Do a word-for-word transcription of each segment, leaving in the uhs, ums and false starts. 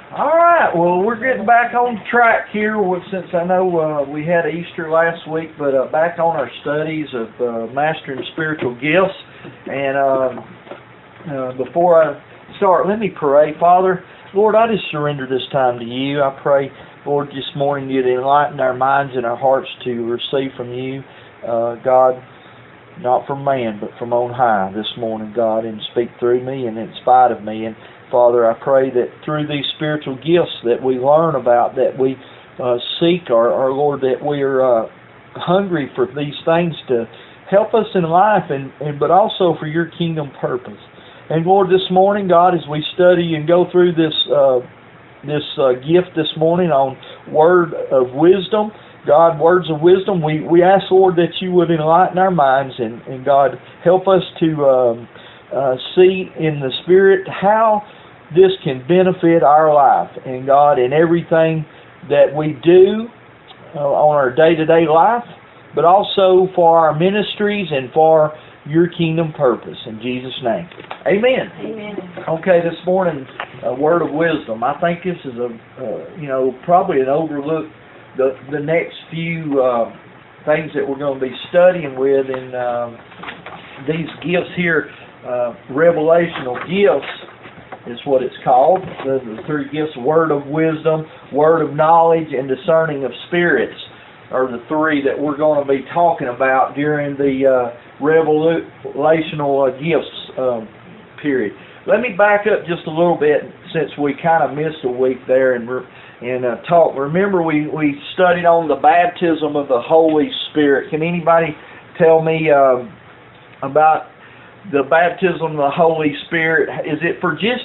All right, well, we're getting back on track here since I know uh, we had Easter last week, but uh, back on our studies of uh, mastering spiritual gifts. And uh, uh, before I start, let me pray. Father, Lord, I just surrender this time to you. I pray, Lord, this morning you'd enlighten our minds and our hearts to receive from you, uh, God, not from man, but from on high this morning, God, and speak through me and in spite of me. And Father, I pray that through these spiritual gifts that we learn about, that we uh, seek, our, our Lord, that we are uh, hungry for these things to help us in life, and, and but also for your kingdom purpose. And Lord, this morning, God, as we study and go through this uh, this uh, gift this morning on word of wisdom, God, words of wisdom, we, we ask, Lord, that you would enlighten our minds, and, and God, help us to um, uh, see in the Spirit how this can benefit our life, and God, in everything that we do uh, on our day-to-day life, but also for our ministries and for your kingdom purpose. In Jesus' name. Amen. Amen. Okay, this morning, a word of wisdom. I think this is a, uh, you know, probably an overlooked, the, the next few uh, things that we're going to be studying with in uh, these gifts here, uh, revelational gifts, is what it's called. The, the three gifts, word of wisdom, word of knowledge, and discerning of spirits are the three that we're going to be talking about during the uh, revelational uh, gifts um, period. Let me back up just a little bit, since we kind of missed a week there and and uh, talk. Remember, we, we studied on the baptism of the Holy Spirit. Can anybody tell me uh, about the baptism of the Holy Spirit? Is it for just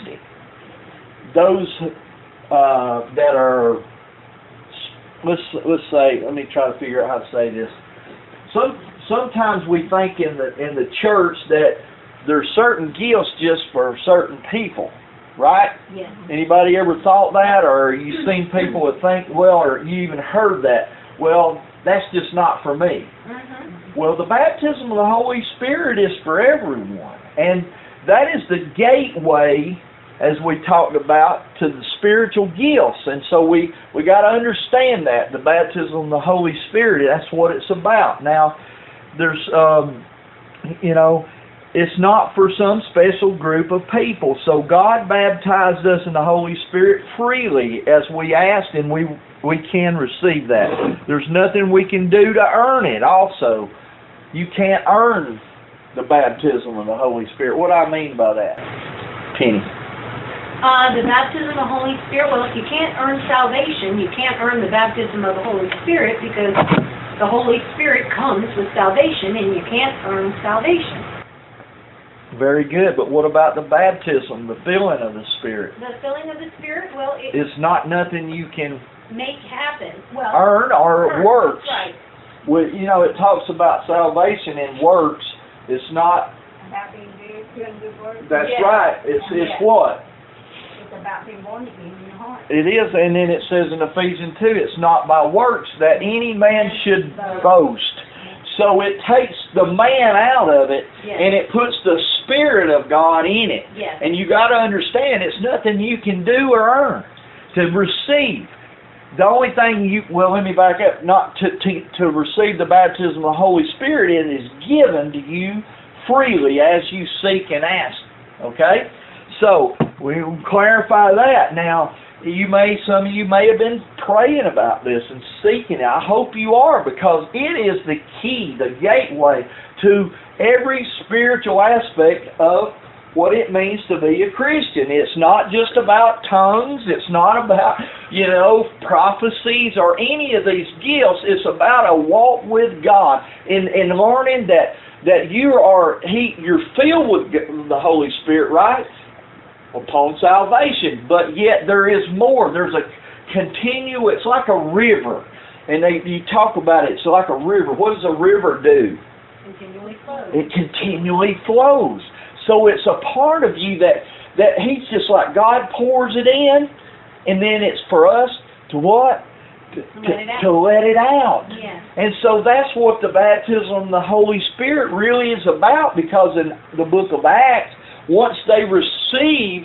those uh, that are, let's let's say, let me try to figure out how to say this. Some sometimes we think in the in the church that there's certain gifts just for certain people, right? Yeah. Anybody ever thought that, or you seen people that think, well, or you even heard that, well, that's just not for me. Mm-hmm. Well, the baptism of the Holy Spirit is for everyone. And that is the gateway, as we talked about, to the spiritual gifts. And so we, we got to understand that, the baptism of the Holy Spirit, that's what it's about. Now, there's, um, you know, it's not for some special group of people. So God baptized us in the Holy Spirit freely as we asked, and we we can receive that. There's nothing we can do to earn it also. You can't earn the baptism of the Holy Spirit. What do I mean by that? Penny. Uh, the baptism of the Holy Spirit, well, if you can't earn salvation, you can't earn the baptism of the Holy Spirit, because the Holy Spirit comes with salvation, and you can't earn salvation. Very good, but what about the baptism, the filling of the Spirit? The filling of the Spirit, well, it It's not nothing you can make happen. Well, earn or earn, works. right. Well, you know, it talks about salvation and works. It's not. About being good, good, good works. That's Yeah. right. It's Yeah. it's what? It's about being born again in your heart. It is, and then it says in Ephesians two, it's not by works that any man should boast. So it takes the man out of it, Yes. and it puts the Spirit of God in it. Yes. And you got to understand, it's nothing you can do or earn to receive. The only thing you, well, let me back up, not to, to, to receive the baptism of the Holy Spirit, it is given to you freely as you seek and ask. Okay? So, we will clarify that. Now, you may, some of you may have been praying about this and seeking it. I hope you are, because it is the key, the gateway to every spiritual aspect of what it means to be a Christian. It's not just about tongues. It's not about, you know, prophecies or any of these gifts. It's about a walk with God in, in learning that, that you are, he, you're filled with the Holy Spirit, right? Upon salvation, but yet there is more. There's a continue. It's like a river, and they you talk about it. It's like a river. What does a river do? Continually flows. It continually flows. So it's a part of you that that He's just like God pours it in, and then it's for us to what? To let it out. To let it out. Yeah. And so that's what the baptism of the Holy Spirit really is about, because in the book of Acts, once they received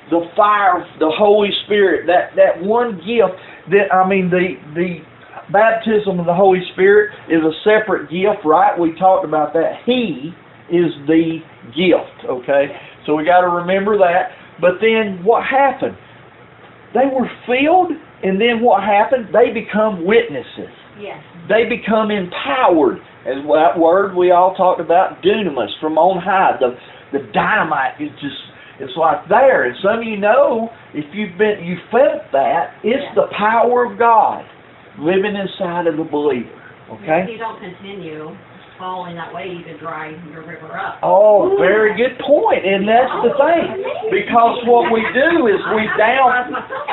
the fire, the Holy Spirit, that, that one gift that, I mean, the, the baptism of the Holy Spirit is a separate gift, right? We talked about that. He is the gift, okay? So we got to remember that. But then what happened? They were filled, and then what happened? They become witnesses. Yes. They become empowered. As that word we all talked about, dunamis, from on high. The, the dynamite is just, it's like there. And some of you know, if you've been, you felt that, it's yes. the power of God living inside of the believer. Okay? If you don't continue following that way, you could dry your river up. Oh, very good point. And that's the thing. Because what we do is we down...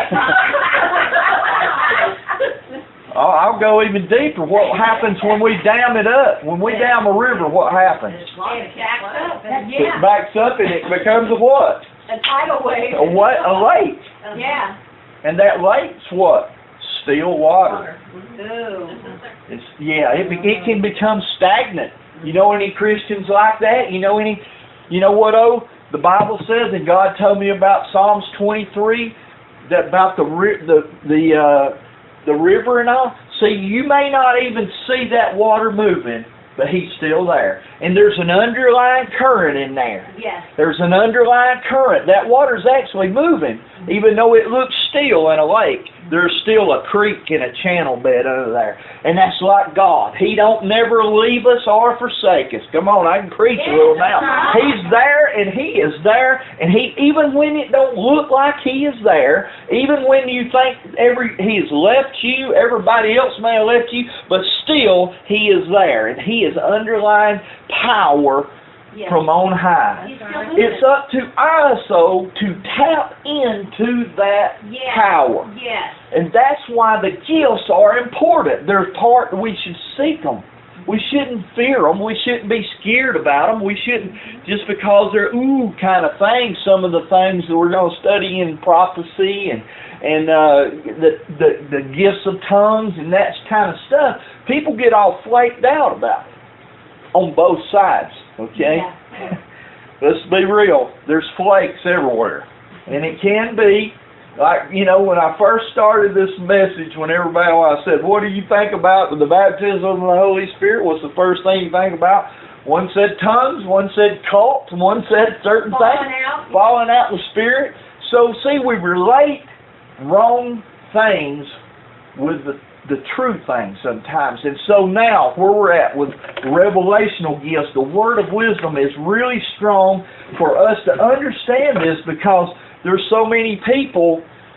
oh, I'll go even deeper. What happens when we dam it up? When we dam a river, what happens? It backs up. It Yeah. backs up and it becomes a what? A tidal wave. A what? A lake. Yeah. And that lake's what? Still water. Ooh. It's, yeah, it, it can become stagnant. You know any Christians like that? You know any? You know what? Oh, the Bible says, and God told me about Psalms twenty-three, that about the the the uh, the river and all. See, you may not even see that water moving, but He's still there. And there's an underlying current in there. Yes. There's an underlying current. That water's actually moving, even though it looks still in a lake. There's still a creek and a channel bed under there. And that's like God. He don't never leave us or forsake us. Come on, I can preach a little now. He's there, and He is there. And He, even when it don't look like He is there, even when you think every He has left you, everybody else may have left you, but still He is there. And He is underlying power Yes. from on high. He's still moving. It's up to us, though, to tap into that Yes. power. Yes. And that's why the gifts are important. They're part, we should seek them. We shouldn't fear them. We shouldn't be scared about them. We shouldn't, just because they're ooh kind of things, some of the things that we're going to study in prophecy and and uh, the, the, the gifts of tongues and that kind of stuff, people get all flaked out about it on both sides. Okay? Yeah. Let's be real. There's flakes everywhere. And it can be, like, you know, when I first started this message, when everybody, I said, what do you think about the baptism of the Holy Spirit? What's the first thing you think about? One said tongues, one said cults, one said certain Falling things. out. Falling out in the Spirit. So, see, we relate wrong things with the the true thing sometimes. And so now, where we're at with revelational gifts, the word of wisdom is really strong for us to understand this, because there's so many people,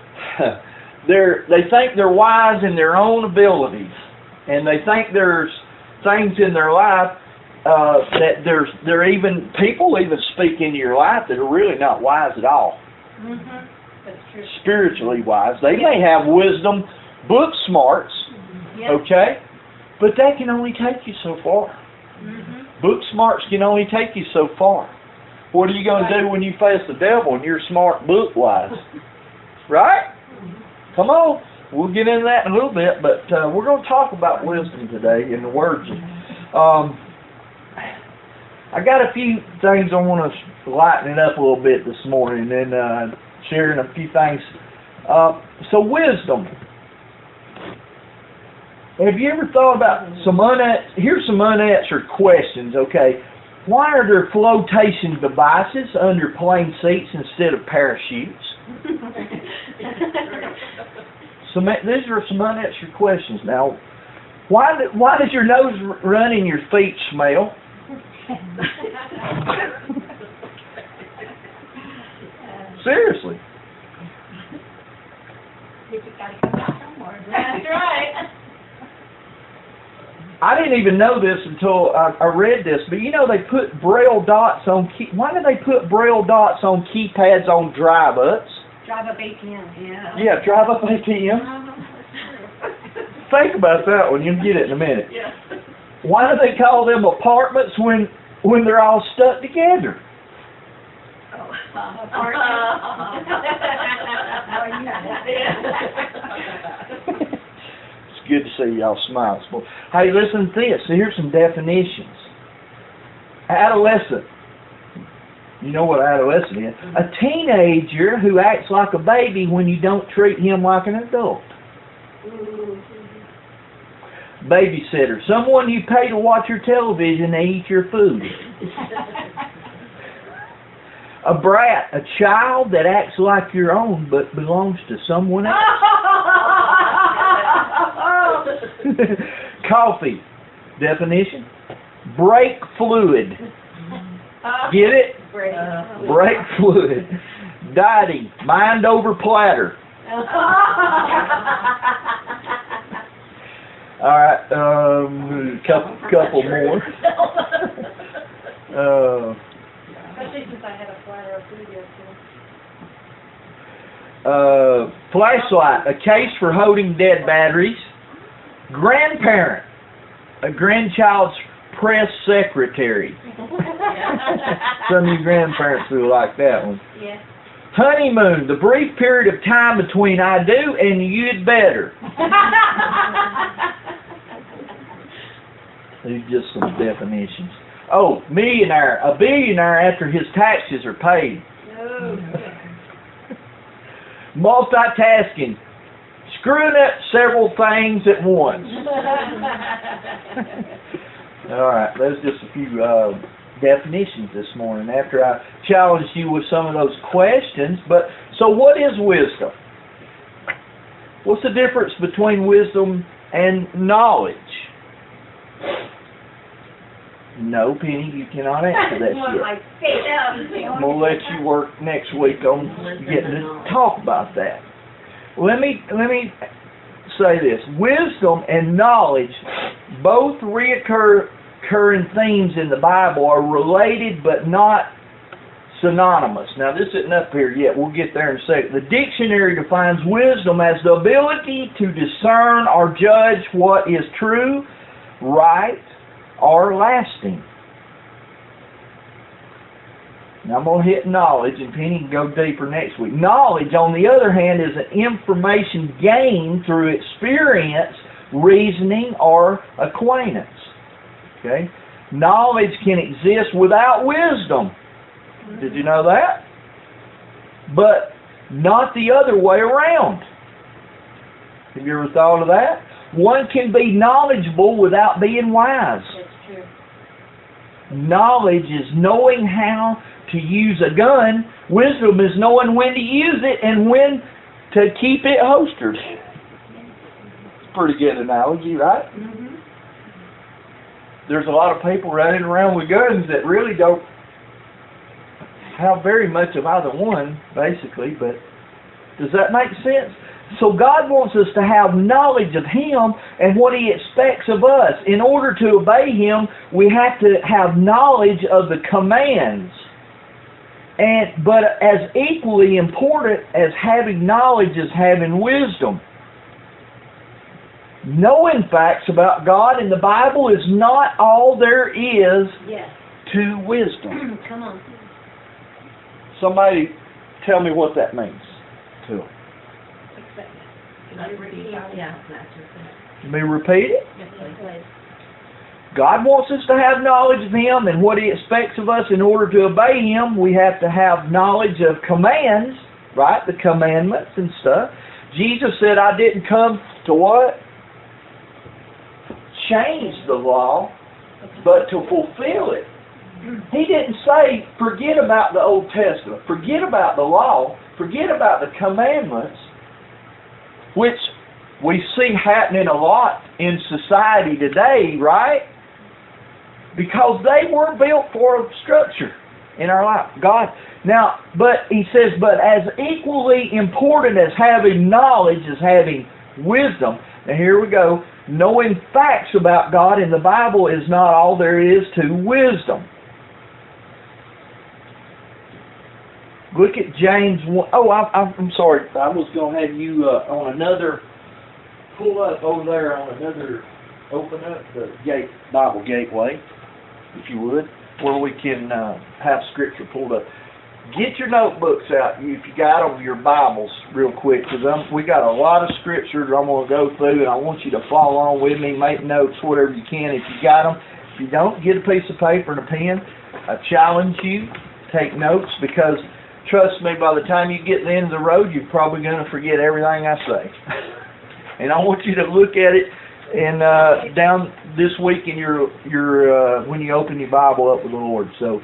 they're, they think they're wise in their own abilities, and they think there's things in their life uh, that there's, there even, people even speak into your life that are really not wise at all. Mm-hmm. That's true. Spiritually wise. They may have wisdom, book smarts, Yes. okay? But that can only take you so far. Mm-hmm. Book smarts can only take you so far. What are you going to do when you face the devil and you're smart book-wise? Right? Come on. We'll get into that in a little bit, but uh, we're going to talk about wisdom today in the words. Um, I got a few things I want to lighten it up a little bit this morning, and uh, sharing a few things. Uh, so wisdom. Have you ever thought about some una- here's some unanswered questions, okay? Why are there flotation devices under plane seats instead of parachutes? Some, these are some unanswered questions. Now, why do, why does your nose run and your feet smell? Seriously. That's right. I didn't even know this until I, I read this, but you know they put braille dots on key. Why do they put braille dots on keypads on drive-ups? Drive up A T M. Yeah. Yeah, drive-up A T M. Think about that one. You'll get it in a minute. Yeah. Why do they call them apartments when when they're all stuck together? It's good to see y'all smile. Hey, listen to this. Here's some definitions. Adolescent. You know what adolescent is? A teenager who acts like a baby when you don't treat him like an adult. Babysitter. Someone you pay to watch your television and eat your food. A brat. A child that acts like your own but belongs to someone else. Coffee. Definition. Brake fluid. Get it? Uh, Brake fluid. Dieting. Mind over platter. Alright, um, couple, couple more. Uh, Especially since I had a platter of food yesterday. uh, flashlight, a case for holding dead batteries. Grandparent, a grandchild's press secretary. Some of you grandparents will like that one. Yeah. Honeymoon, the brief period of time between I do and you'd better. These are just some definitions. Oh, millionaire, a billionaire after his taxes are paid. No. Multitasking, screwing up several things at once. All right, there's just a few uh, definitions this morning after I challenged you with some of those questions. But so what is wisdom? What's the difference between wisdom and knowledge? No, Penny, you cannot answer that yet. I'm going to let you work next week on getting to talk about that. Let me, let me say this. Wisdom and knowledge, both reoccur recurring themes in the Bible, are related but not synonymous. Now, this isn't up here yet. We'll get there in a second. The dictionary defines wisdom as the ability to discern or judge what is true, right, or lasting. Now, I'm going to hit knowledge, and Penny can go deeper next week. Knowledge, on the other hand, is an information gained through experience, reasoning, or acquaintance. Okay? Knowledge can exist without wisdom. Did you know that? But not the other way around. Have you ever thought of that? One can be knowledgeable without being wise. That's true. Knowledge is knowing how to use a gun. Wisdom is knowing when to use it and when to keep it holstered. It's a pretty good analogy, right? Mm-hmm. There's a lot of people running around with guns that really don't have very much of either one, basically, but does that make sense? So God wants us to have knowledge of Him and what He expects of us. In order to obey Him, we have to have knowledge of the commands. And but as equally important as having knowledge is having wisdom. Knowing facts about God in the Bible is not all there is Yes. to wisdom. Come on. Somebody tell me what that means. To them. Yeah, that's it. Let me repeat it. Yes, please. God wants us to have knowledge of Him and what He expects of us. In order to obey Him, we have to have knowledge of commands, right? The commandments and stuff. Jesus said, I didn't come to what? Change the law, but to fulfill it. He didn't say, forget about the Old Testament, forget about the law, forget about the commandments, which we see happening a lot in society today, right? Because they were built for a structure in our life. God, now, but He says, but as equally important as having knowledge is having wisdom. Now here we go. Knowing facts about God in the Bible is not all there is to wisdom. Look at James one. Oh, I, I'm sorry. I was going to have you uh, on another, pull up over there on another, open up the gate, Bible gateway, if you would, where we can uh, have Scripture pulled up. Get your notebooks out, if you got them, your Bibles, real quick, because we got a lot of Scriptures I'm going to go through, and I want you to follow on with me, make notes, whatever you can, if you got them. If you don't, get a piece of paper and a pen. I challenge you, take notes, because trust me, by the time you get to the end of the road, you're probably going to forget everything I say. And I want you to look at it and uh, down this week in your your uh, when you open your Bible up with the Lord. So.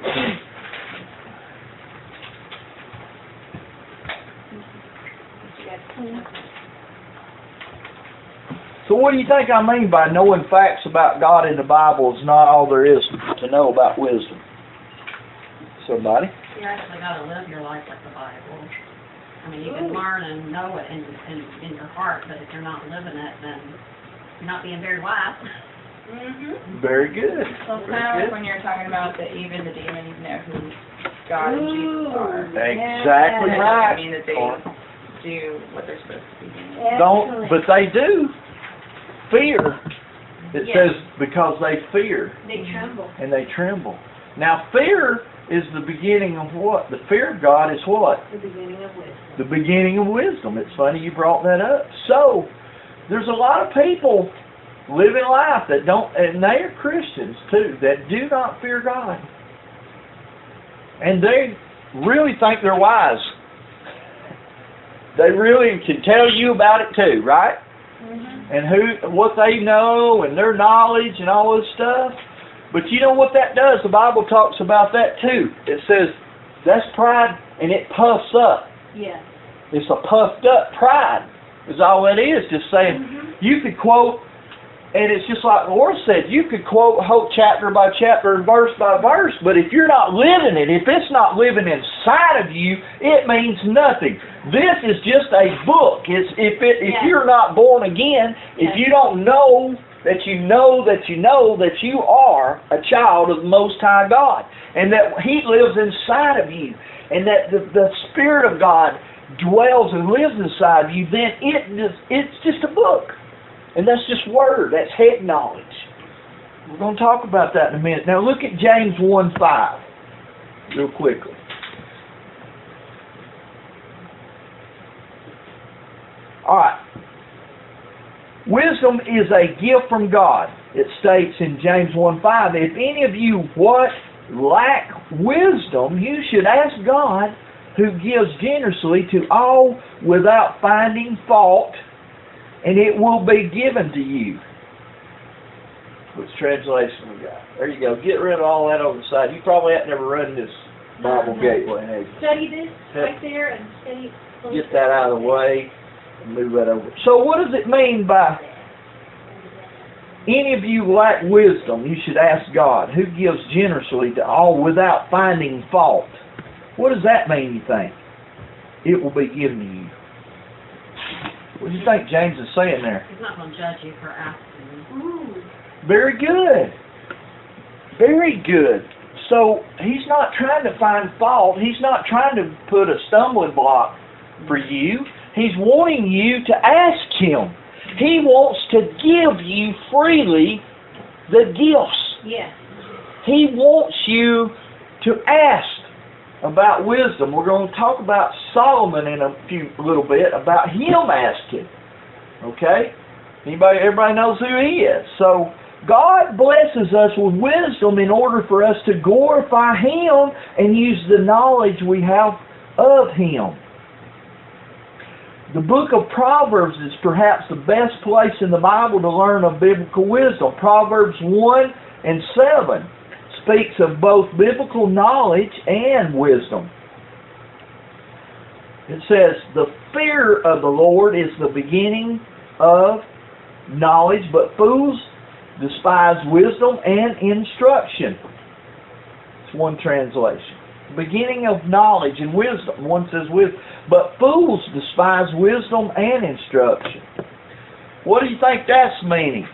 So what do you think I mean by knowing facts about God in the Bible is not all there is to know about wisdom? Somebody? You actually got to live your life like the Bible. I mean, you can learn and know it in, in, in your heart, but if you're not living it, then you're not being very wise. Mm-hmm. Very good. So it's Very kind of good. like when you're talking about that even the demons know who God and Jesus are. Exactly That right. doesn't mean that they do what they're supposed to be doing. Don't, but they do. Fear. It Yes. says because they fear They tremble. and they tremble. Now fear is the beginning of what? The fear of God is what? The beginning of wisdom. The beginning of wisdom. It's funny you brought that up. So, there's a lot of people living life that don't, and they are Christians too, that do not fear God. And they really think they're wise. They really can tell you about it too, right? Mm-hmm. And who, what they know, and their knowledge, and all this stuff. But you know what that does? The Bible talks about that too. It says that's pride, and it puffs up. Yes. It's a puffed up pride. Is all it is. Just saying, Mm-hmm. you could quote, and it's just like the Lord said, you could quote whole chapter by chapter and verse by verse, but if you're not living it, if it's not living inside of you, it means nothing. This is just a book. It's if it if Yes. you're not born again, if Yes. you don't know that you know that you know that you are a child of the Most High God, and that He lives inside of you, and that the, the Spirit of God dwells and lives inside of you, then it just, it's just a book. And that's just word. That's head knowledge. We're going to talk about that in a minute. Now look at James one five real quickly. All right. Wisdom is a gift from God. It states in James one five, if any of you what lack wisdom, you should ask God, who gives generously to all without finding fault, and it will be given to you. Which translation we got? There you go. Get rid of all that on the side. You probably have never run this Bible Gateway, have you? Study this right there and study. Get that out of the way and move that over. So what does it mean by any of you lack wisdom, you should ask God, who gives generously to all without finding fault? What does that mean, you think? It will be given to you. What do you think James is saying there? He's not going to judge you for asking. Ooh. Very good. Very good. So he's not trying to find fault. He's not trying to put a stumbling block for you. He's wanting you to ask Him. He wants to give you freely the gifts. Yes. He wants you to ask about wisdom. We're going to talk about Solomon in a few little bit, about him asking. Okay? Anybody, everybody knows who he is. So God blesses us with wisdom in order for us to glorify Him and use the knowledge we have of Him. The book of Proverbs is perhaps the best place in the Bible to learn of biblical wisdom. Proverbs one and seven speaks of both biblical knowledge and wisdom. It says, the fear of the Lord is the beginning of knowledge, but fools despise wisdom and instruction. It's one translation. Beginning of knowledge and wisdom. One says wisdom. But fools despise wisdom and instruction. What do you think that's meaning?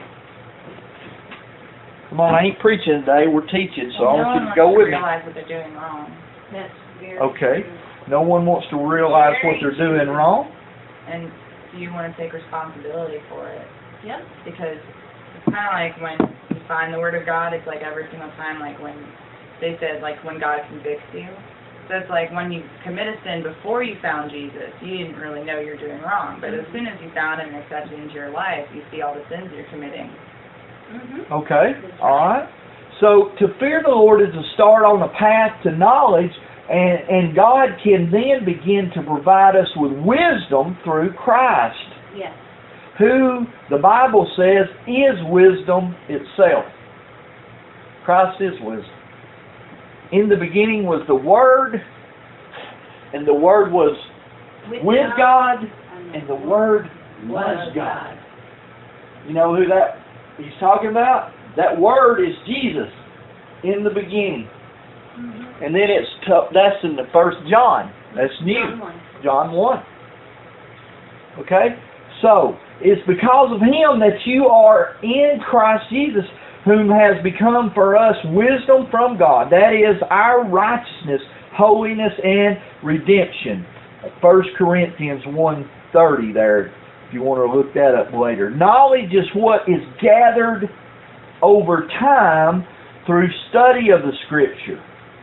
Come on, I ain't preaching today. We're teaching, so I want you to go with me. No one wants to realize what they're doing wrong. That's very Okay. true. No one wants to realize what they're doing wrong. And you want to take responsibility for it. Yep. Because it's kind of like when you find the Word of God, it's like every single time, like when they said, like when God convicts you. So it's like when you commit a sin before you found Jesus, you didn't really know you're doing wrong. But as soon as you found Him and accepted Him into your life, you see all the sins you're committing. Mm-hmm. Okay, all right. So to fear the Lord is to start on the path to knowledge, And, and God can then begin to provide us with wisdom through Christ, Yes. who the Bible says is wisdom itself. Christ is wisdom. In the beginning was the Word, and the Word was with God, and the Word was God. You know who that he's talking about? That Word is Jesus in the beginning. Mm-hmm. And then it's t- that's in the First John. That's new. John one. John one. Okay? So, it's because of Him that you are in Christ Jesus, whom has become for us wisdom from God. That is our righteousness, holiness, and redemption. First Corinthians one thirty there, if you want to look that up later. Knowledge is what is gathered over time through study of the Scripture.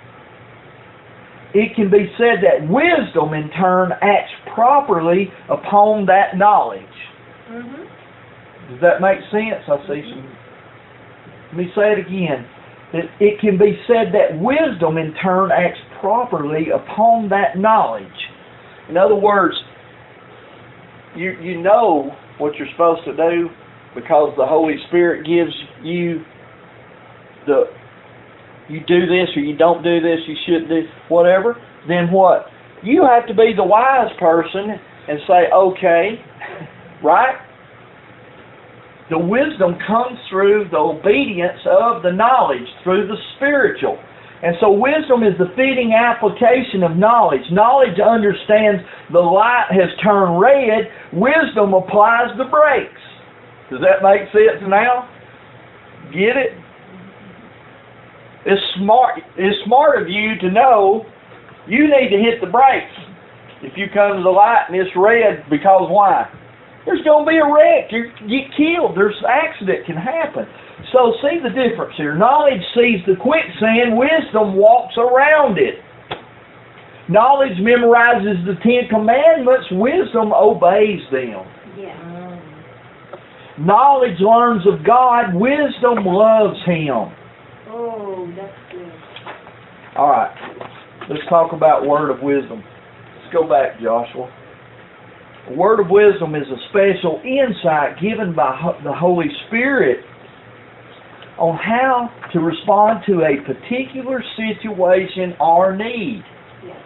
It can be said that wisdom, in turn, acts properly upon that knowledge. Mm-hmm. Does that make sense? I see some... Let me say it again. It, it can be said that wisdom, in turn, acts properly upon that knowledge. In other words, you you know what you're supposed to do because the Holy Spirit gives you the... you do this or you don't do this, you shouldn't do whatever, then what? You have to be the wise person and say, okay, right? The wisdom comes through the obedience of the knowledge, through the spiritual. And so wisdom is the fitting application of knowledge. Knowledge understands the light has turned red. Wisdom applies the brakes. Does that make sense now? Get it? It's smart. It's smart of you to know you need to hit the brakes if you come to the light and it's red, because why? There's going to be a wreck. You get killed. There's an accident can happen. So see the difference here. Knowledge sees the quicksand. Wisdom walks around it. Knowledge memorizes the Ten Commandments. Wisdom obeys them. Yeah. Knowledge learns of God. Wisdom loves Him. Oh, that's good. All right. Let's talk about word of wisdom. Let's go back, Joshua. A word of wisdom is a special insight given by the Holy Spirit on how to respond to a particular situation or need. Yes.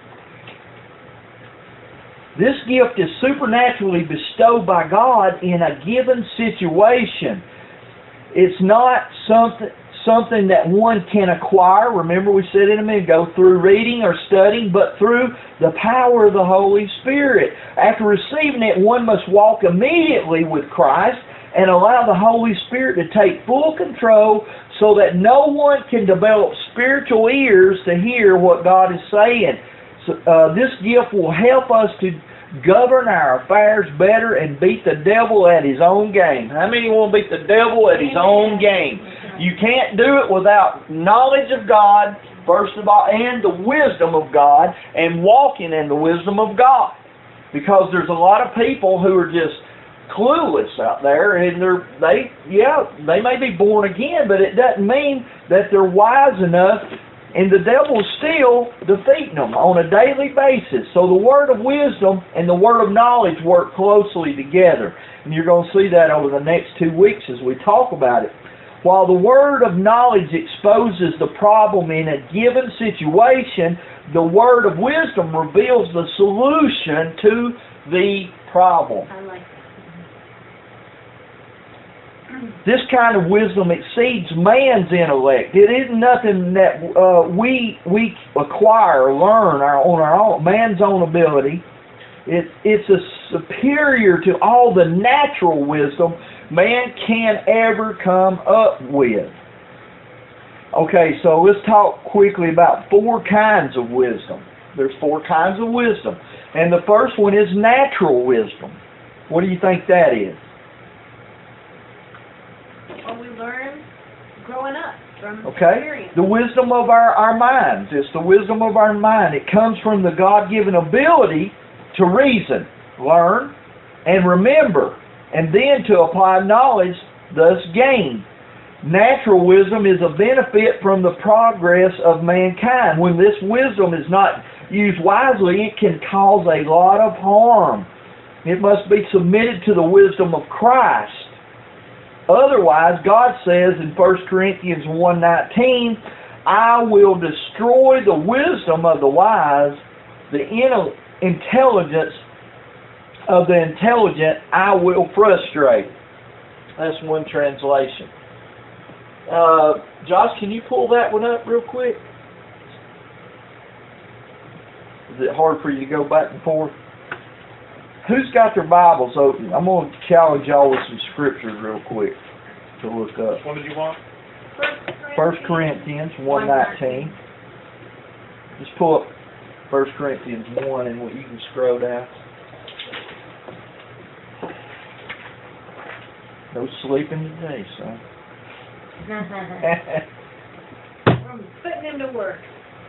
This gift is supernaturally bestowed by God in a given situation. It's not something something that one can acquire. Remember we said it a minute ago, through reading or studying, but through the power of the Holy Spirit. After receiving it, one must walk immediately with Christ and allow the Holy Spirit to take full control so that no one can develop spiritual ears to hear what God is saying. So, uh, this gift will help us to govern our affairs better and beat the devil at his own game. How many want to beat the devil at his own game? You can't do it without knowledge of God, first of all, and the wisdom of God, and walking in the wisdom of God. Because there's a lot of people who are just clueless out there, and they're, they, yeah, they may be born again, but it doesn't mean that they're wise enough, and the devil's still defeating them on a daily basis. So the word of wisdom and the word of knowledge work closely together. And you're going to see that over the next two weeks as we talk about it. While the word of knowledge exposes the problem in a given situation, the word of wisdom reveals the solution to the problem. I like that. This kind of wisdom exceeds man's intellect. It isn't nothing that uh, we we acquire or learn our, on our own, man's own ability. It, it's a superior to all the natural wisdom man can ever come up with. Okay, so let's talk quickly about four kinds of wisdom. There's four kinds of wisdom. And the first one is natural wisdom. What do you think that is? What we learn growing up from Okay? experience. The wisdom of our, our minds. It's the wisdom of our mind. It comes from the God-given ability to reason, learn, and remember, and then to apply knowledge, thus gain. Natural wisdom is a benefit from the progress of mankind. When this wisdom is not used wisely, it can cause a lot of harm. It must be submitted to the wisdom of Christ. Otherwise, God says in First Corinthians one nineteen, I will destroy the wisdom of the wise, the intelligence of the intelligent I will frustrate. That's one translation. Uh, Josh, can you pull that one up real quick? Is it hard for you to go back and forth? Who's got their Bibles open? I'm going to challenge y'all with some scriptures real quick to look up. What did you want? First Corinthians one nineteen. Just pull up First Corinthians one and you can scroll down. No sleeping today, son. From putting him to work.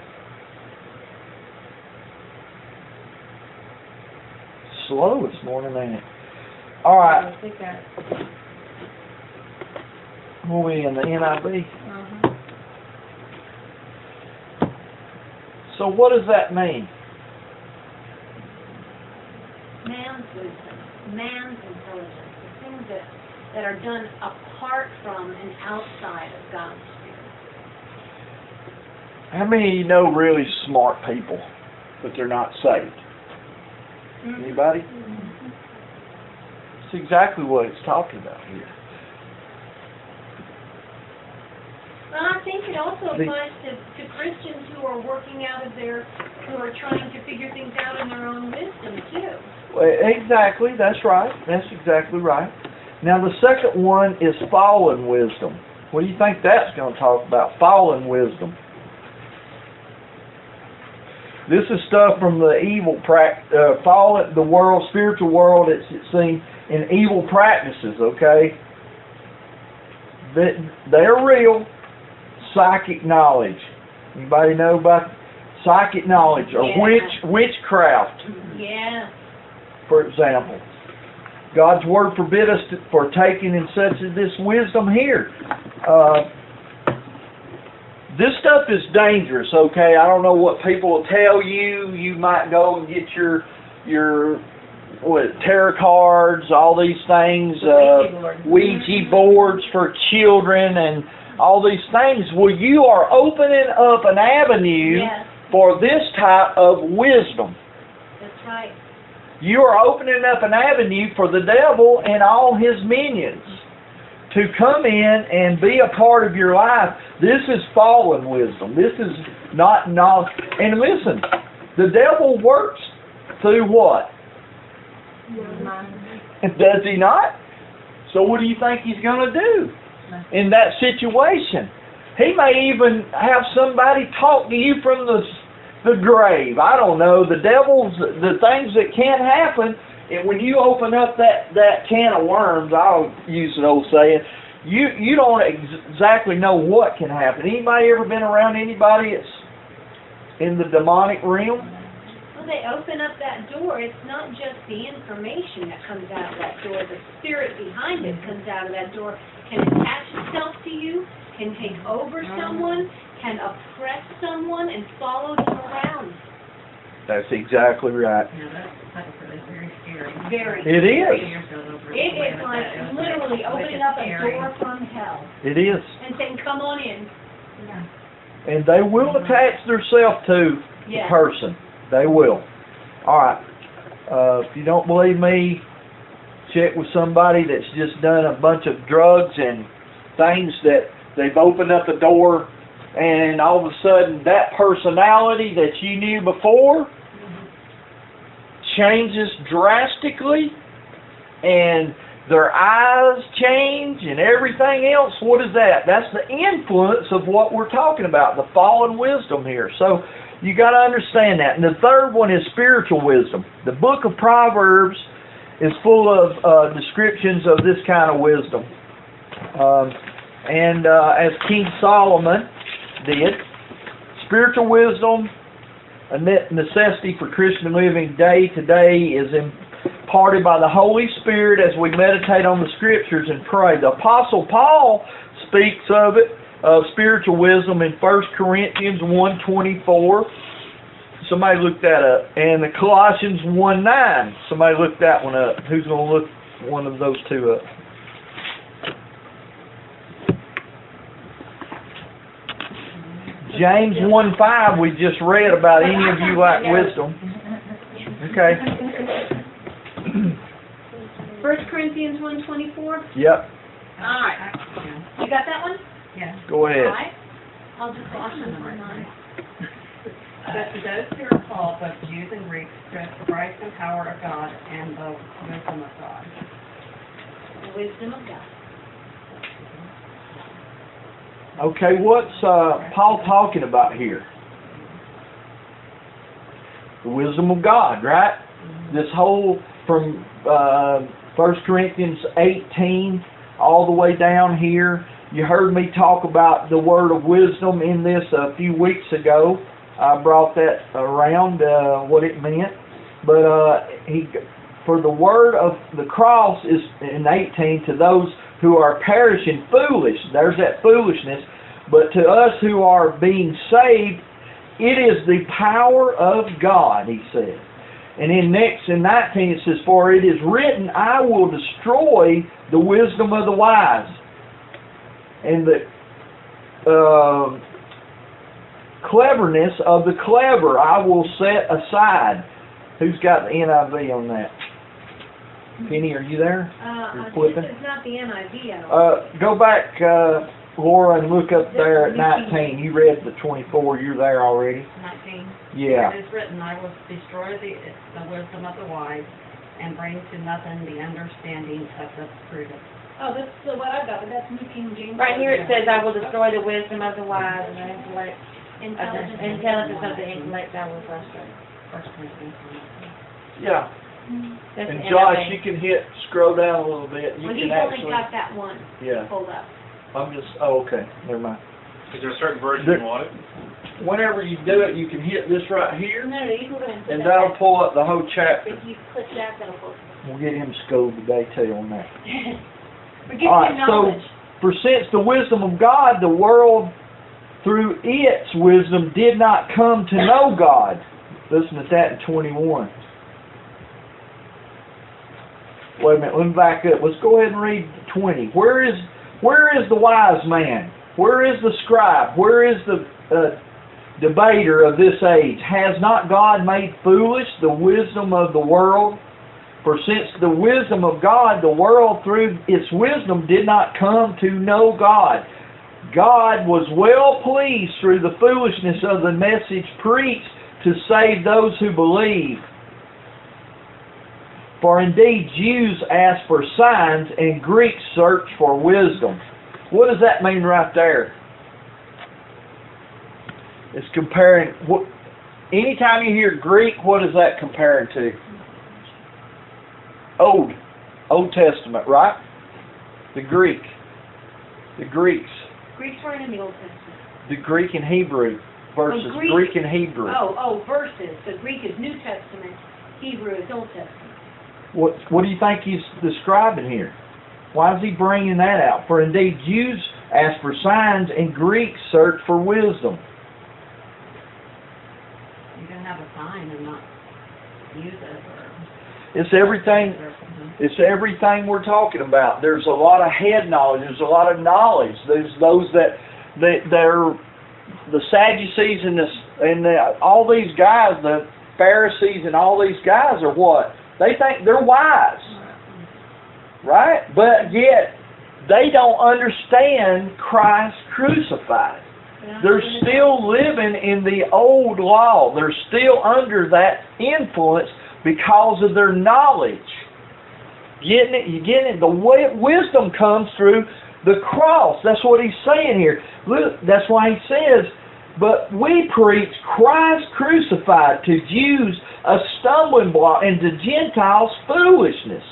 Slow this morning, ain't it? All right. I think that. We'll be in the N I B. Uh-huh. So what does that mean? Man's wisdom, man's intelligence, the things that, that are done apart from and outside of God's Spirit. How many of you know really smart people, but they're not saved? Mm-hmm. Anybody? Mm-hmm. That's exactly what it's talking about here. Well, I think it also The- applies to, to Christians who are working out of their, who are trying to figure things out in their own wisdom, too. Well, exactly, that's right. That's exactly right. Now the second one is fallen wisdom. What do you think that's going to talk about? Fallen wisdom. This is stuff from the evil prac, uh, fallen, the world, spiritual world. It's, it's seen in evil practices. Okay, that they're real. Psychic knowledge. Anybody know about psychic knowledge or Yeah. witch witchcraft? Yeah. For example, God's word forbid us to, for taking in such as this wisdom here. Uh, this stuff is dangerous, okay? I don't know what people will tell you. You might go and get your your what tarot cards, all these things, uh, Ouija boards for children, and all these things. Well, you are opening up an avenue Yes. for this type of wisdom. That's right. You are opening up an avenue for the devil and all his minions to come in and be a part of your life. This is fallen wisdom. This is not knowledge. And listen, the devil works through what? Does he not? So what do you think he's going to do in that situation? He may even have somebody talk to you from the the grave. I don't know. The devil's, the things that can happen, and when you open up that, that can of worms, I'll use an old saying, you you don't ex- exactly know what can happen. Anybody ever been around anybody that's in the demonic realm? Well, they open up that door. It's not just the information that comes out of that door. The spirit behind it comes out of that door, can attach itself to you, can take over someone, can oppress someone and follow them around. That's exactly right. Yeah, that's, that's really very scary. Very. It is. It is like literally opening up a door from hell It is. and saying, come on in. Yeah. And they will attach themselves to the Yes. person. They will. All right. Uh, if you don't believe me, check with somebody that's just done a bunch of drugs and things that they've opened up the door, and all of a sudden that personality that you knew before changes drastically, and their eyes change and everything else. What is that? That's the influence of what we're talking about, the fallen wisdom here. So you got to understand that. And the third one is spiritual wisdom. The book of Proverbs is full of uh, descriptions of this kind of wisdom. Um, and uh, as King Solomon did, spiritual wisdom, a necessity for Christian living day to day, is imparted by the Holy Spirit as we meditate on the Scriptures and pray. The Apostle Paul speaks of it, of spiritual wisdom, in First Corinthians one twenty-four. Somebody look that up. And the Colossians one nine. Somebody look that one up. Who's going to look one of those two up? James one five we just read about. Any of you like wisdom? Okay. First Corinthians one twenty-four. Yep. All right. You got that one? Yeah. Go ahead. All right. I'll just Colossians one nine. But to those who are called, both Jews and Greeks, to the Christ and power of God and the wisdom of God. The wisdom of God. Okay, what's uh, Paul talking about here? The wisdom of God, right? This whole, from uh, First Corinthians eighteen all the way down here. You heard me talk about the word of wisdom in this a few weeks ago. I brought that around, uh, what it meant. But uh, he, for the word of the cross is in eighteen, to those who are perishing, foolish. There's that foolishness. But to us who are being saved, it is the power of God, he says. And in next, in nineteen, it says, for it is written, I will destroy the wisdom of the wise, and the uh, cleverness of the clever I will set aside. Who's got the N I V on that? Penny, are you there? Uh, You're I flipping? think it's not the N I V. I don't Uh, go back, uh, Laura, and look up there at nineteen. You read the twenty-four. You're there already. nineteen. Yeah. It is written, I will destroy the, the wisdom of the wise and bring to nothing the understanding of the prudent. Oh, that's uh, what I've got, but that's New King James. Right here it says, I will destroy the wisdom of the wise and the intellect, of the Intelligence. intelligence of the intellect I will frustrate. First Corinthians. Yeah. That's And the Josh, N I V. you can hit, scroll down a little bit. You Well, can he's only actually, got that one yeah. pulled up. I'm just, oh, okay. Never mind. Is there a certain version There- you want it? Whenever you do it, you can hit this right here, No, no, you can go ahead and put and that that'll back. pull up the whole chapter. If you click that, that'll pull. We'll get him schooled today, too, on that. But give All you right, so, knowledge. for since the wisdom of God, the world, through its wisdom, did not come to know God. Listen to that in twenty-one. Wait a minute, let me back up. Let's go ahead and read twenty. Where is where is the wise man? Where is the scribe? Where is the uh, debater of this age? Has not God made foolish the wisdom of the world? For since the wisdom of God, the world through its wisdom did not come to know God. God was well pleased through the foolishness of the message preached to save those who believe. For indeed Jews ask for signs and Greeks search for wisdom. What does that mean right there? It's comparing, what, anytime you hear Greek, what is that comparing to? Old, Old Testament, right? The Greek, the Greeks, Greeks weren't in the Old Testament. the Greek and Hebrew versus Oh, Greek. Greek and Hebrew. Oh, oh, verses. The Greek is New Testament. Hebrew is Old Testament. What what do you think he's describing here? Why is he bringing that out? For indeed Jews ask for signs and Greeks search for wisdom. You can have a sign and not use it or... It's everything. It's everything we're talking about. There's a lot of head knowledge. There's a lot of knowledge. There's those that that they're the Sadducees and the and the, all these guys, the Pharisees and all these guys are what? They think they're wise, right? But yet they don't understand Christ crucified. They're still living in the old law. They're still under that influence because of their knowledge. Getting it, you get it. The way wisdom comes through the cross. That's what he's saying here. Look, that's why he says, but we preach Christ crucified, to Jews a stumbling block, and to Gentiles foolishness.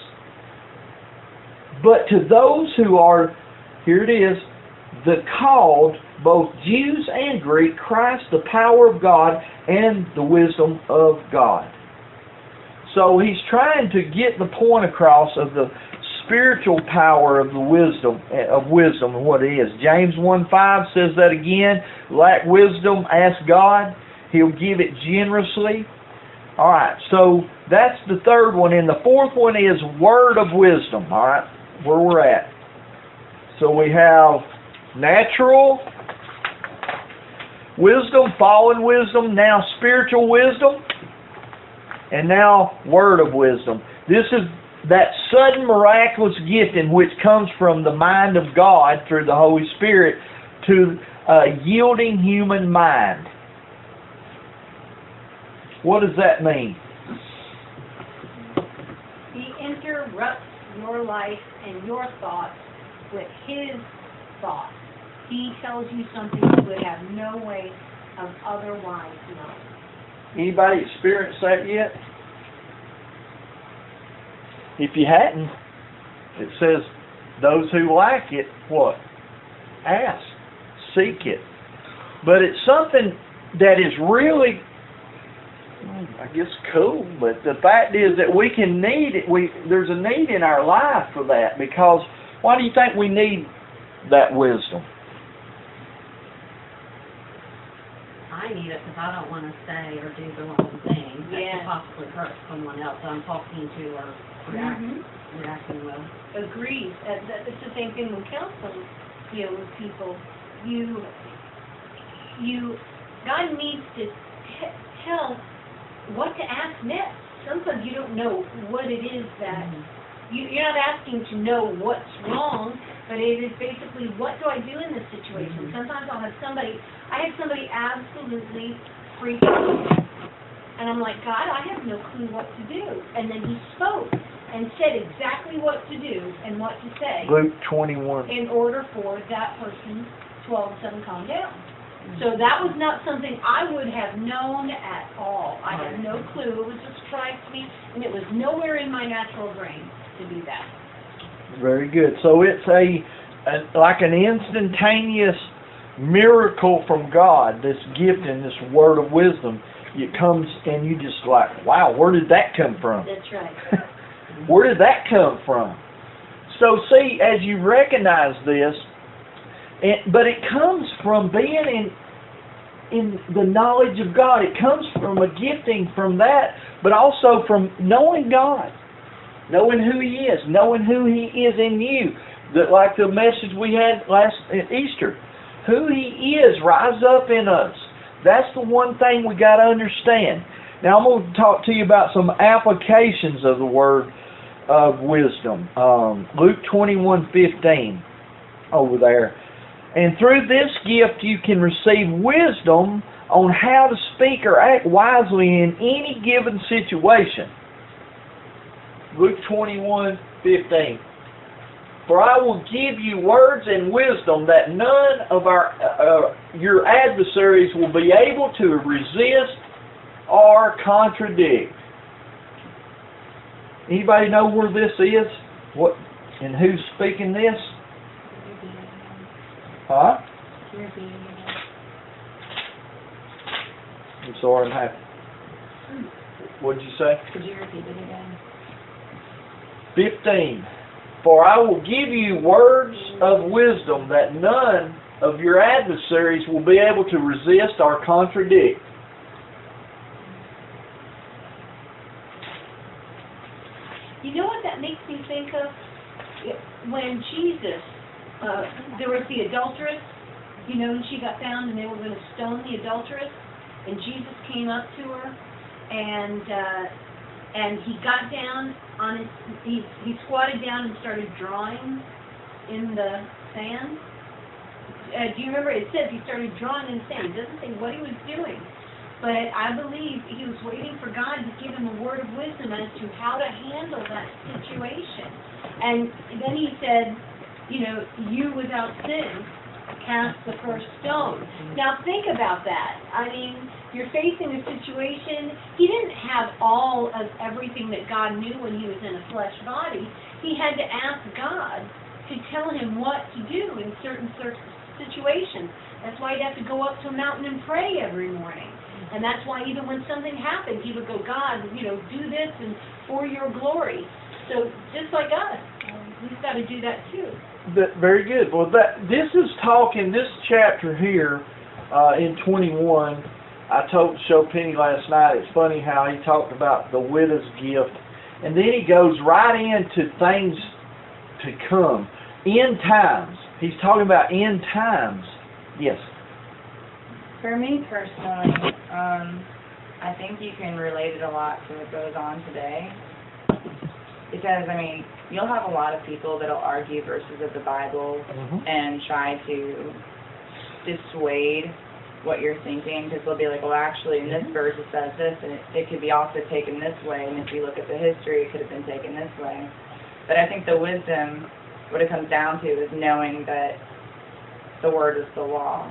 But to those who are, here it is, the called, both Jews and Greek, Christ the power of God and the wisdom of God. So he's trying to get the point across of the spiritual power of the wisdom of wisdom and what it is. James one five says that again. Lack wisdom, ask God. He'll give it generously. All right, so that's the third one. And the fourth one is word of wisdom. All right, where we're at. So we have natural wisdom, fallen wisdom, now spiritual wisdom, and now word of wisdom. This is that sudden miraculous gifting which comes from the mind of God through the Holy Spirit to a yielding human mind. What does that mean? He interrupts your life and your thoughts with His thoughts. He tells you something you would have no way of otherwise knowing. Anybody experienced that yet? If you hadn't, it says, those who lack it, what? Ask. Seek it. But it's something that is really, I guess, cool. But the fact is that we can need it. We There's a need in our life for that. Because why do you think we need that wisdom? I need it because I don't want to say or do the wrong thing that Yeah. could possibly hurt someone else that I'm talking to or react, Mhm. reacting with. Agreed. Uh, that, it's the same thing with counseling. You know, with people, you, you, God needs to t- tell what to ask next. Sometimes you don't know what it is that Mhm. you, you're not asking to know what's wrong, but it is basically what do I do in this situation. Mhm. Sometimes I'll have somebody. I had somebody absolutely freak out, and I'm like, God, I have no clue what to do. And then He spoke and said exactly what to do and what to say Luke twenty-one. in order for that person to all of a sudden calm down. So that was not something I would have known at all. I had no clue. It was a strike to me, and it was nowhere in my natural brain to do that. Very good. So it's a, a like an instantaneous miracle from God, this gift and this word of wisdom. It comes and you just like, wow, where did that come from? That's right. Where did that come from? So see, as you recognize this, it, but it comes from being in in the knowledge of God. It comes from a gifting from that, but also from knowing God, knowing who He is, knowing who He is in you. That, like the message we had last at Easter, who He is, rise up in us. That's the one thing we got to understand. Now I'm going to talk to you about some applications of the word of wisdom. Um, Luke twenty-one fifteen over there. And through this gift you can receive wisdom on how to speak or act wisely in any given situation. Luke twenty-one fifteen. For I will give you words and wisdom that none of our uh, your adversaries will be able to resist or contradict. Anybody know where this is? What and who's speaking this? Huh? I'm sorry, I'm happy. What did you say? Could you repeat it again? fifteen. For I will give you words of wisdom that none of your adversaries will be able to resist or contradict. You know what that makes me think of? When Jesus, uh, there was the adulteress, you know, and she got found and they were going to stone the adulteress, and Jesus came up to her, and uh, and he got down on his, he, he squatted down and started drawing in the sand. Uh, do you remember? It says he started drawing in the sand. It doesn't say what he was doing. But I believe he was waiting for God to give him a word of wisdom as to how to handle that situation. And then he said, you know, you without sin cast the first stone. Now think about that. I mean, you're facing a situation. He didn't have all of everything that God knew when he was in a flesh body. He had to ask God to tell him what to do in certain situations. That's why he'd have to go up to a mountain and pray every morning. And that's why even when something happened, he would go, God, you know, do this and for your glory. So just like us, um, we've got to do that too. That, very good. Well, that this is talking, this chapter here uh, in twenty-one, I told show Penny last night, it's funny how he talked about the widow's gift, and then he goes right into things to come. End times. He's talking about end times. Yes. For me personally, um, I think you can relate it a lot to what goes on today. Because, I mean, you'll have a lot of people that'll argue verses of the Bible Mm-hmm. and try to dissuade what you're thinking, because they'll be like, well, actually, in this verse it says this, and it, it could be also taken this way, and if you look at the history, it could have been taken this way. But I think the wisdom, what it comes down to, is knowing that the Word is the law,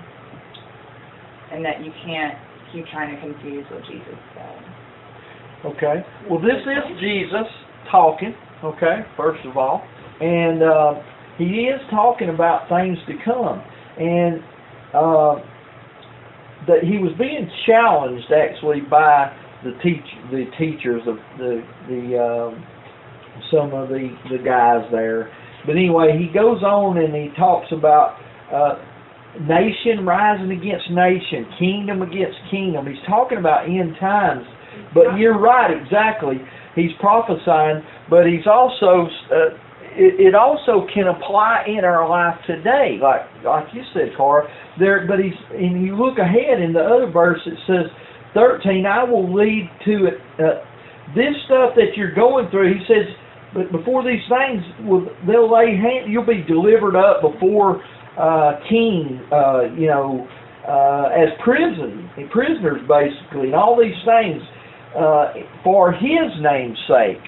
and that you can't keep trying to confuse what Jesus said. Okay. Well, this is Jesus talking, okay, first of all. And uh, he is talking about things to come. And uh, that he was being challenged, actually, by the teach the teachers, of the, the um, some of the, the guys there. But anyway, he goes on and he talks about uh, nation rising against nation, kingdom against kingdom. He's talking about end times. But you're right, exactly. He's prophesying, but he's also, uh, it, it also can apply in our life today, like like you said, Cara. There, but he's, and you look ahead in the other verse, it says, thirteen, I will lead to it. Uh, this stuff that you're going through, he says, but before these things, will they'll lay hand, you'll be delivered up before uh, king, uh, you know, uh, as prison, prisoners basically, and all these things. Uh, for his name's sake.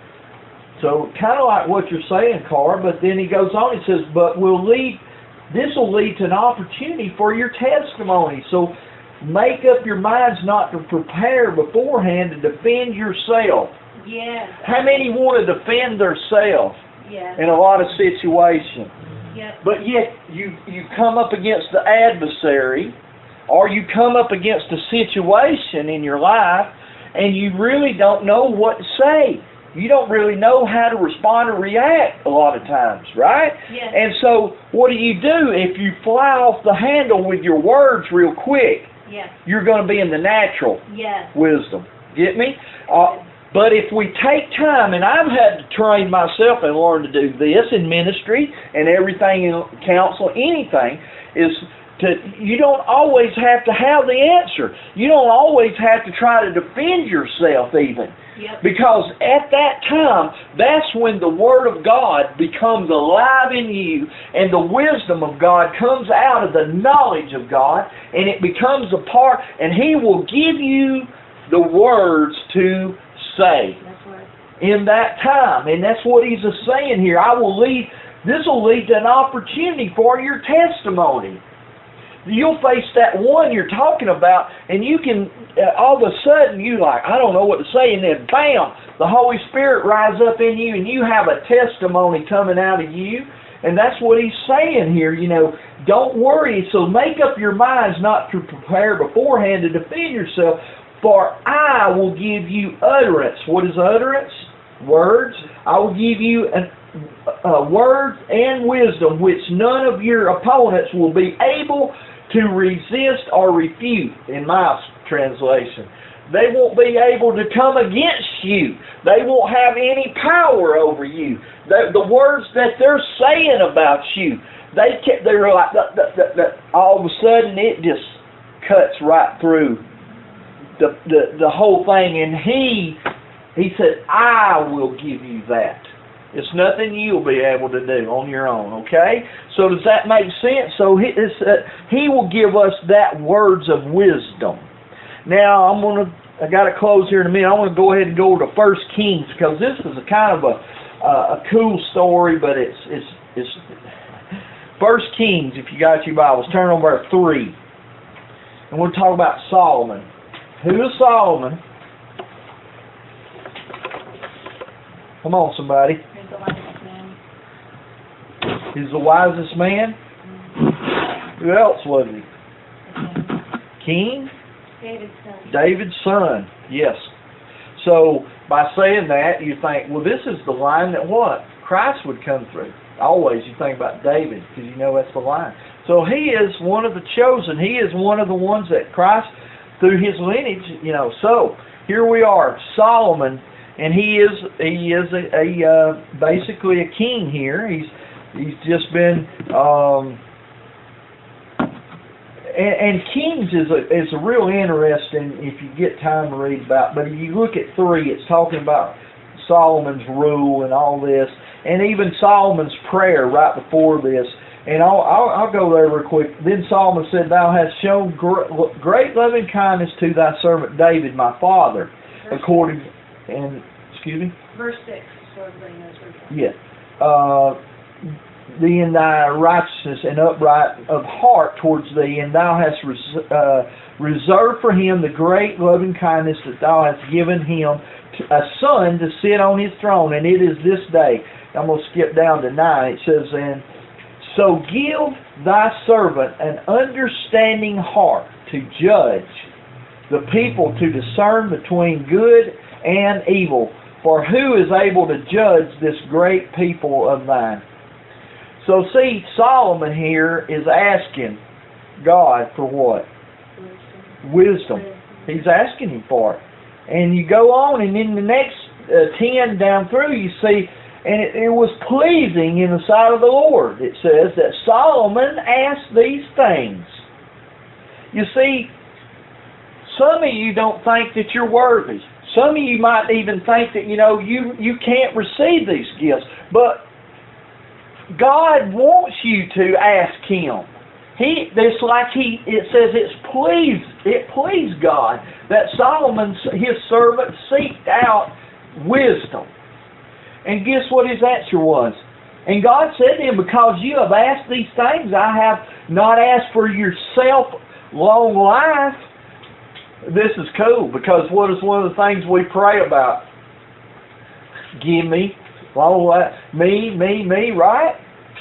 So kind of like what you're saying, Cara, but then he goes on and says, but will lead, this will lead to an opportunity for your testimony. So make up your minds not to prepare beforehand to defend yourself. Yes. How many want to defend themselves Yes. in a lot of situations? Yes. But yet you, you come up against the adversary, or you come up against a situation in your life, and you really don't know what to say. You don't really know how to respond or react a lot of times, right? Yes. And so what do you do? If you fly off the handle with your words real quick, Yes. you're going to be in the natural Yes. wisdom. Get me? Uh, but if we take time, and I've had to train myself and learn to do this in ministry and everything in counsel, anything, is to, you don't always have to have the answer. You don't always have to try to defend yourself even. Yep. Because at that time, that's when the Word of God becomes alive in you, and the wisdom of God comes out of the knowledge of God, and it becomes a part, and He will give you the words to say. That's right. In that time. And that's what He's saying here. I will lead, this will lead to an opportunity for your testimony. You'll face that one you're talking about, and you can, uh, all of a sudden, you like, I don't know what to say, and then bam, the Holy Spirit rises up in you, and you have a testimony coming out of you, and that's what he's saying here, you know, don't worry, so make up your minds not to prepare beforehand to defend yourself, for I will give you utterance. What is utterance? Words. I will give you an Uh, words and wisdom which none of your opponents will be able to resist or refute, in my translation. They won't be able to come against you. They won't have any power over you. The, the words that they're saying about you, they can, they're like, the, the, the, the, all of a sudden it just cuts right through the, the, the whole thing. And he, he said, I will give you that. It's nothing you'll be able to do on your own, okay? So does that make sense? So he, it's, uh, he will give us that words of wisdom. Now, I'm going to, I got to close here in a minute. I want to go ahead and go to First Kings, because this is a kind of a, uh, a cool story, but it's, it's, it's First Kings, if you got your Bibles, turn over to three. And we'll talk about Solomon. Who is Solomon? Come on, somebody. He's the wisest man. He's the wisest man? Who else was he? King? David's son. David's son, yes. So by saying that, you think, well, this is the line that what? Christ would come through. Always you think about David, because you know that's the line. So he is one of the chosen. He is one of the ones that Christ, through his lineage, you know. So here we are, Solomon, and he is he is a, a uh, basically a king here. He's he's just been. Um, And, and Kings is a is a real interesting if you get time to read about. But if you look at three, it's talking about Solomon's rule and all this, and even Solomon's prayer right before this. And I'll I'll, I'll go there real quick. Then Solomon said, "Thou hast shown great, great loving kindness to thy servant David, my father, according." And excuse me. Verse six, so everybody knows where it's from. Yeah. Uh, thee in thy righteousness and upright of heart towards thee, and thou hast res- uh, reserved for him the great loving kindness that thou hast given him, to, a son to sit on his throne, and it is this day. I'm going to skip down to nine. It says, and so give thy servant an understanding heart to judge the people, to discern between good and evil. For who is able to judge this great people of thine? So see, Solomon here is asking God for what? Wisdom. He's asking him for it. And you go on, and in the next uh, ten down through, you see, and it, it was pleasing in the sight of the Lord, it says, that Solomon asked these things. You see, some of you don't think that you're worthy. Some of you might even think that, you know, you, you can't receive these gifts. But God wants you to ask Him. He, it's like He, it says it's pleased, it pleased God that Solomon, his servant, seeked out wisdom. And guess what his answer was? And God said to him, because you have asked these things, I have not asked for yourself long life. This is cool, because what is one of the things we pray about? Give me long life. Me, me, me, right?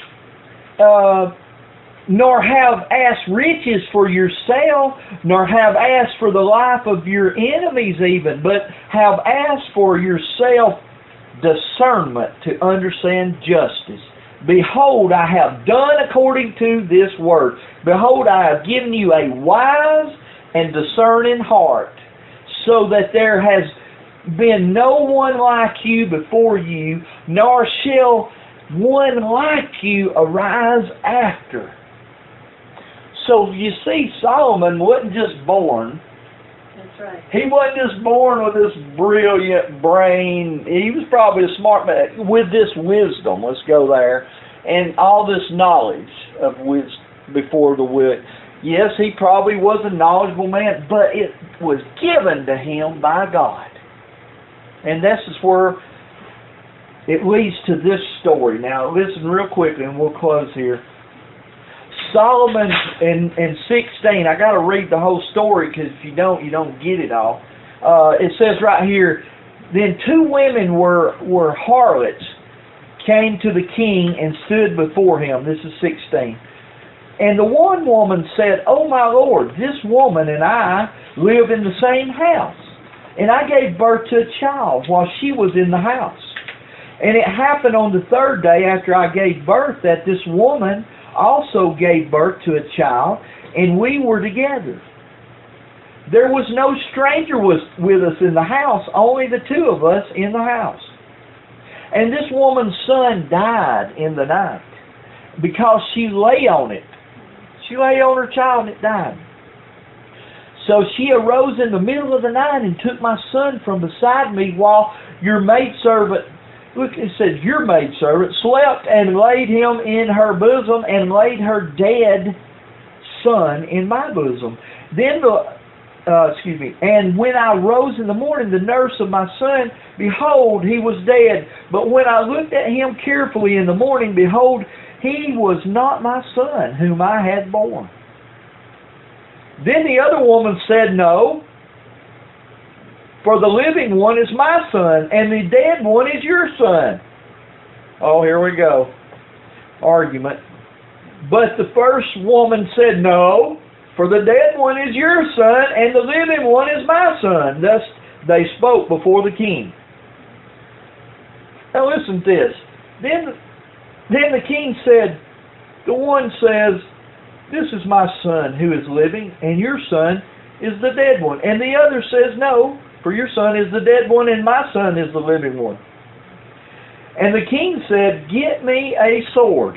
Uh, nor have asked riches for yourself, nor have asked for the life of your enemies even, but have asked for yourself discernment to understand justice. Behold, I have done according to this word. Behold, I have given you a wise and discerning heart, so that there has been no one like you before you, nor shall one like you arise after. So you see, Solomon wasn't just born. That's right. He wasn't just born with this brilliant brain. He was probably a smart man with this wisdom. Let's go there. And all this knowledge of wisdom before the wit. Yes, he probably was a knowledgeable man, but it was given to him by God. And this is where it leads to this story. Now, listen real quickly, and we'll close here. Solomon in, in sixteen, I got to read the whole story, because if you don't, you don't get it all. Uh, it says right here, then two women were, were harlots, came to the king and stood before him. This is sixteen. And the one woman said, "Oh my Lord, this woman and I live in the same house. And I gave birth to a child while she was in the house. And it happened on the third day after I gave birth that this woman also gave birth to a child, and we were together. There was no stranger was with us in the house, only the two of us in the house. And this woman's son died in the night because she lay on it. She lay on her child and it died. So she arose in the middle of the night and took my son from beside me while your maidservant," look, it says, "your maidservant slept, and laid him in her bosom, and laid her dead son in my bosom. Then the, uh, excuse me, and when I rose in the morning, the nurse of my son, behold, he was dead. But when I looked at him carefully in the morning, behold, he was not my son, whom I had born. Then the other woman said, No, for the living one is my son, and the dead one is your son." Oh, here we go. Argument. But the first woman said, "No, For the dead one is your son, and the living one is my son. Thus they spoke before the king. Now listen to this. Then, then the king said, the one says, this is my son who is living, and your son is the dead one. And the other says, no, for your son is the dead one, and my son is the living one. And the king said, get me a sword.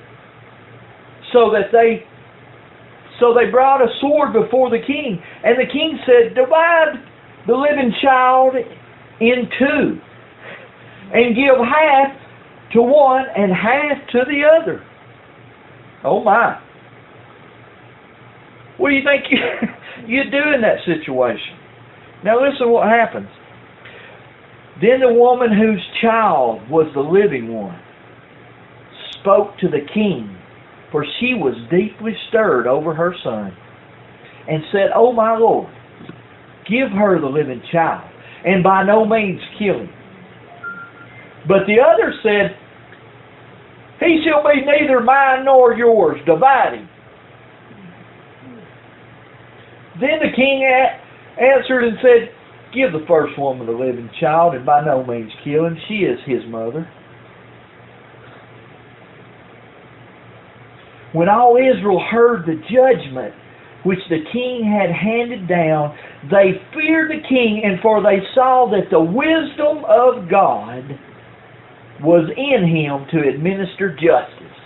So that they so they brought a sword before the king. And the king said, divide the living child in two, and give half to one and half to the other. Oh my. What do you think you, you do in that situation? Now listen what happens. Then the woman whose child was the living one spoke to the king, for she was deeply stirred over her son, and said, O my Lord, give her the living child, and by no means kill him. But the other said, he shall be neither mine nor yours, divide him. Then the king answered and said, give the first woman the living child, and by no means kill him. She is his mother. When all Israel heard the judgment which the king had handed down, they feared the king, and for they saw that the wisdom of God was in him to administer justice.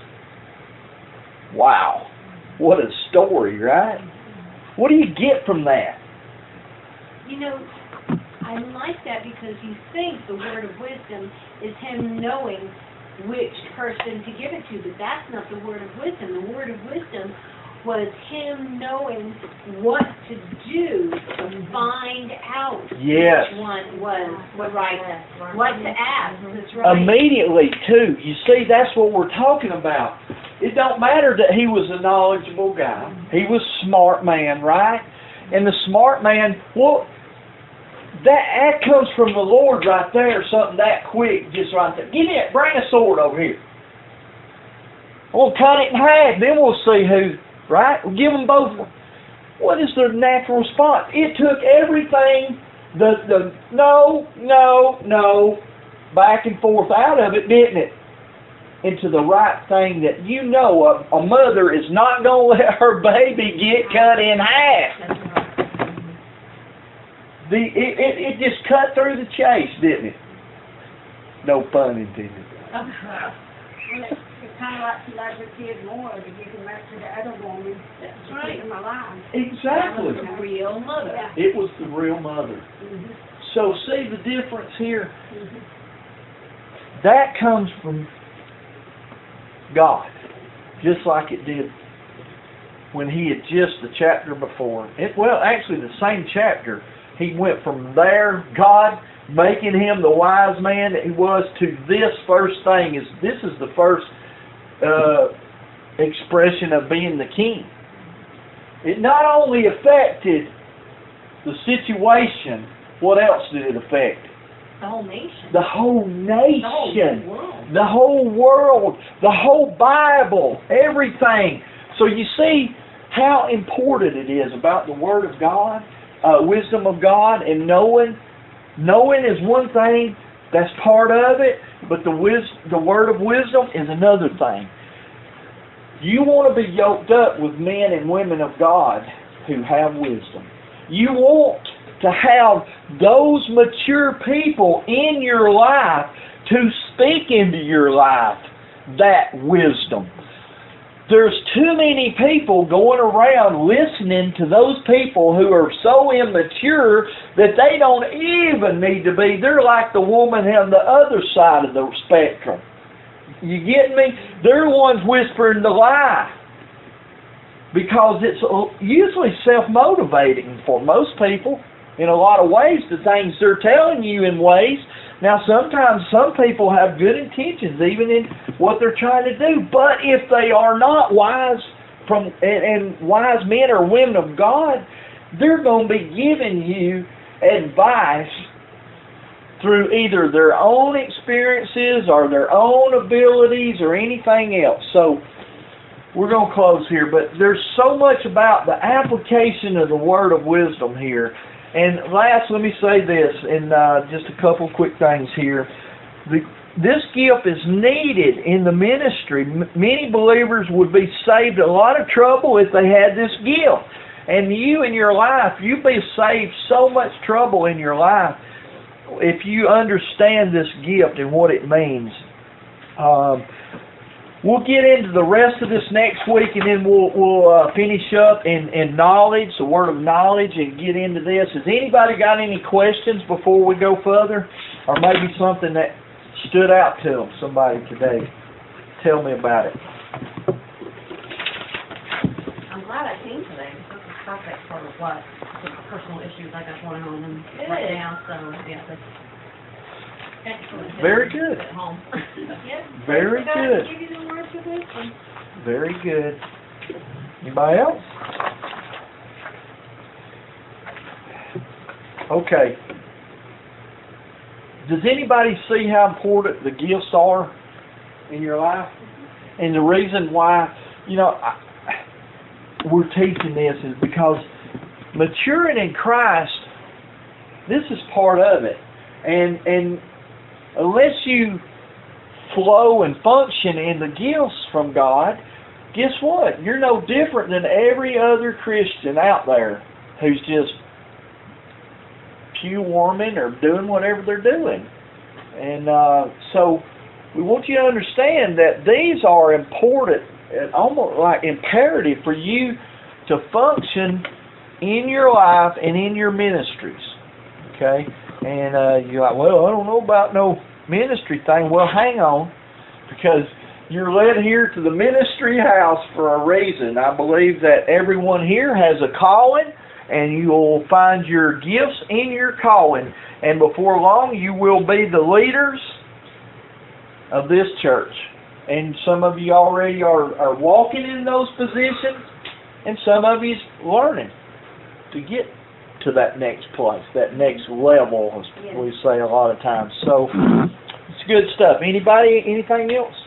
Wow. What a story, right? What do you get from that? You know, I like that because you think the word of wisdom is him knowing which person to give it to, but that's not the word of wisdom. The word of wisdom was him knowing what to do to find out yes. which one was the right, what to ask. That's right. Immediately, too. You see, that's what we're talking about. It don't matter that he was a knowledgeable guy. He was a smart man, right? And the smart man, well, that, that comes from the Lord right there, something that quick, just right there. Give me it, bring a sword over here. We'll cut it in half, then we'll see who, right? We'll give them both. What is their natural response? It took everything, the, the no, no, no, back and forth out of it, didn't it? Into the right thing that you know a, a mother is not going to let her baby get cut in half. The, it, it, it just cut through the chase, didn't it? No pun intended. Well, it's, it's kind of like she loves her kid more to give him back to the other woman that's right. keeping him alive. Exactly. That was the real mother. Yeah. It was the real mother. Mm-hmm. So see the difference here? Mm-hmm. That comes from God, just like it did when he had just the chapter before. It, well, actually the same chapter. He went from there, God making him the wise man that he was, to this first thing. Is This is the first uh, expression of being the king. It not only affected the situation, what else did it affect? The whole nation. The whole nation. The whole world. The whole world. The whole Bible. Everything. So you see how important it is about the Word of God, uh, wisdom of God, and knowing. Knowing is one thing. That's part of it. But the wis- the Word of wisdom is another thing. You want to be yoked up with men and women of God who have wisdom. You want to have those mature people in your life to speak into your life that wisdom. There's too many people going around listening to those people who are so immature that they don't even need to be. They're like the woman on the other side of the spectrum. You get me? They're the ones whispering the lie. Because it's usually self-motivating for most people. In a lot of ways, the things they're telling you in ways. Now, sometimes some people have good intentions, even in what they're trying to do. But if they are not wise from and, and wise men or women of God, they're going to be giving you advice through either their own experiences or their own abilities or anything else. So, we're going to close here, but there's so much about the application of the word of wisdom here. And last, let me say this, and uh, just a couple quick things here. The, this gift is needed in the ministry. M- many believers would be saved a lot of trouble if they had this gift. And you in your life, you'd be saved so much trouble in your life if you understand this gift and what it means. Um, we'll get into the rest of this next week, and then we'll we'll uh, finish up in, in knowledge, the word of knowledge, and get into this. Has anybody got any questions before we go further? Or maybe something that stood out to them, somebody today? Tell me about it. I'm glad I came today. This is perfect for what the personal issues I got going on and right now. So yeah, that's excellent. Very good. At home. Yes. Very God good. give you the words of wisdom. Very good. Anybody else? Okay. Does anybody see how important the gifts are in your life? And the reason why, you know, I, we're teaching this is because maturing in Christ, this is part of it. And and unless you flow and function in the gifts from God, guess what? You're no different than every other Christian out there who's just pew warming or doing whatever they're doing. And uh, so we want you to understand that these are important and almost like imperative for you to function in your life and in your ministries. Okay? And uh, you're like, well, I don't know about no ministry thing. Well, hang on, because you're led here to the ministry house for a reason. I believe that everyone here has a calling, and you will find your gifts in your calling. And before long, you will be the leaders of this church. And some of you already are, are walking in those positions, and some of you's learning to get to that next place, that next level, as we say a lot of times. So, it's good stuff. Anybody, anything else?